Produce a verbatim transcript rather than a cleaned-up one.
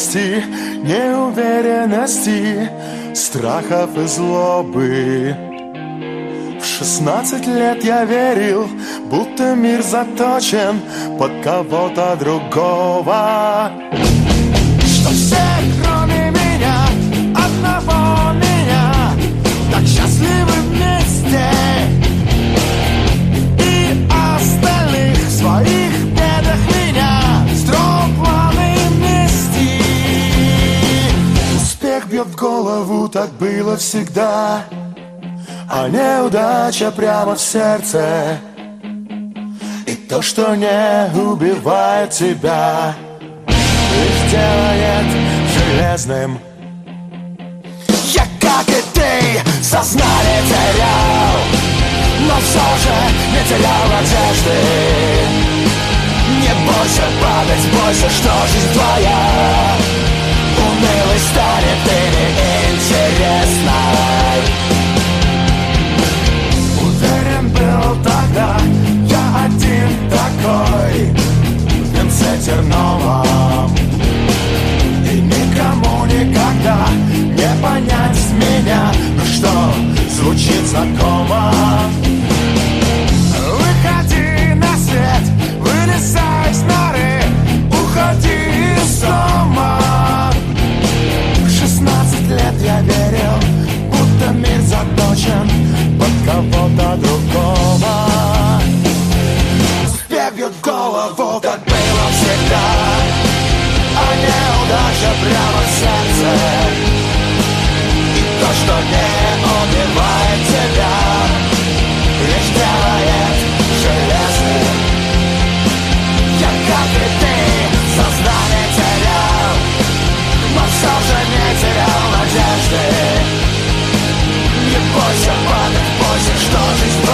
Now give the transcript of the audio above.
радости, неуверенности, страхов и злобы. В шестнадцать лет я верил, будто мир заточен под кого-то другого, что все, кроме меня, одного меня, так счастливы вместе, и остальных в своих бедах меня строят планы мести. Успех бьет в голову, так было всегда, а неудача прямо в сердце. И то, что не убивает тебя, лишь делает железным. Я, как и ты, сознание терял, но все же не терял надежды. Не бойся падать, бойся, что жизнь твоя унылой станет и неинтересной. Уверен был тогда, я один такой в венце терновом, и никому никогда не понять меня, что звучит знакомо. Выходи на свет, вылезай из норы, уходи из дома. В шестнадцать лет я верил, будто мир заточен под кого-то другого. Успех бьет в голову, так было всегда, а неудача прямо в сердце. И то, что не убивает тебя, лишь делает железным. Я, как и ты, сознание терял, но все же не терял надежды. Не бойся падать, бойся, что жизнь